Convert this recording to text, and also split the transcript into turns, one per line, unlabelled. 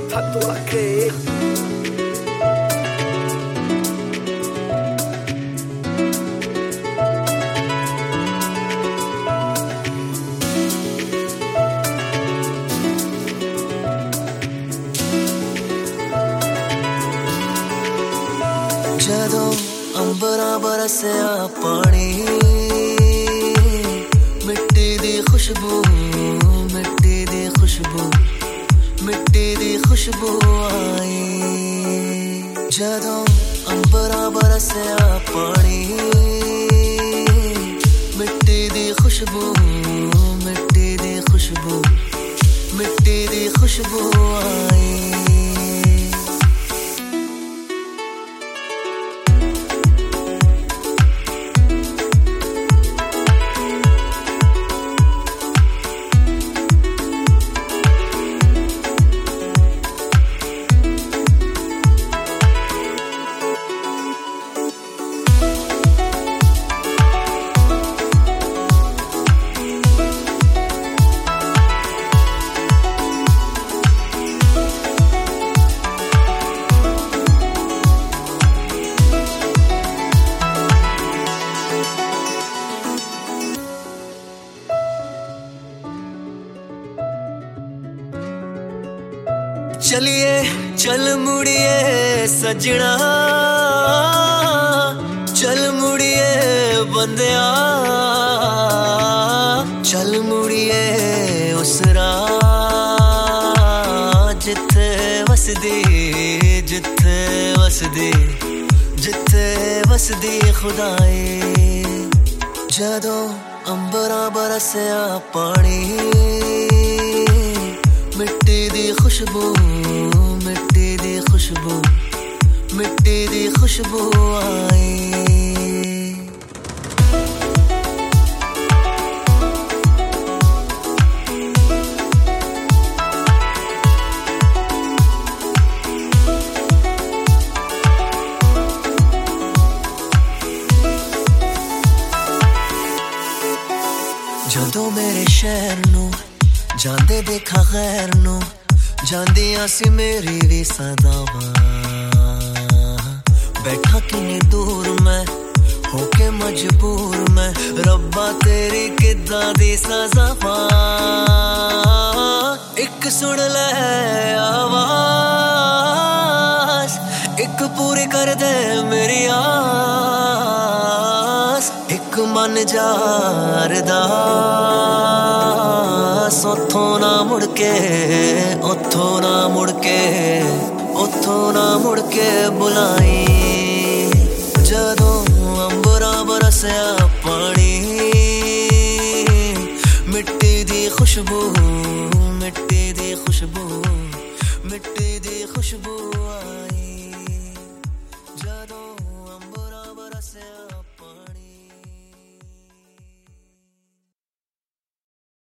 fatto a che
ਜਦੋਂ ਅੰਬਰਾਂ ਬਰਸਿਆ ਪਾਣੀ ਮਿੱਟੀ ਦੀ ਖੁਸ਼ਬੂ ਮਿੱਟੀ ਦੀ ਖੁਸ਼ਬੂ ਮਿੱਟੀ ਦੀ ਖੁਸ਼ਬੂ ਆਈ ਜਦੋਂ ਅੰਬਰਾਂ ਬਰਸਿਆ ਪਾਣੀ ਮਿੱਟੀ ਦੀ ਖੁਸ਼ਬੂ ਮਿੱਟੀ ਦੀ ਖੁਸ਼ਬੂ ਮਿੱਟੀ ਦੀ ਖੁਸ਼ਬੂ ਆਈ चलिए चल मुड़िए सजना चल मुड़िए बंदिया चल मुड़िए उस राह जिथे वसदी जिथे वसदी जिथे वसदी खुदाई जदों अंबरां बरसिया पानी मिट्टी दी खुशबू मिट्टी दी खुशबू मिट्टी दी खुशबू आई जदों मेरे शहर नू जांदे देखा खैर नू जांदियां सी मेरी भी सदावां बैठा किन्नी दूर मैं होके मजबूर मैं रब्बा तेरी किदां दी सज़ा एक सुन ले आवाज़ एक पूरी कर दे मेरी आस एक मन जारदा उथों ना मुड़ के उथों ना मुड़ के उथों ना मुड़ के बुलाई जदों अंबरां बरसिया पानी मिट्टी दी खुशबू मिट्टी दी खुशबू मिट्टी दी खुशबू आई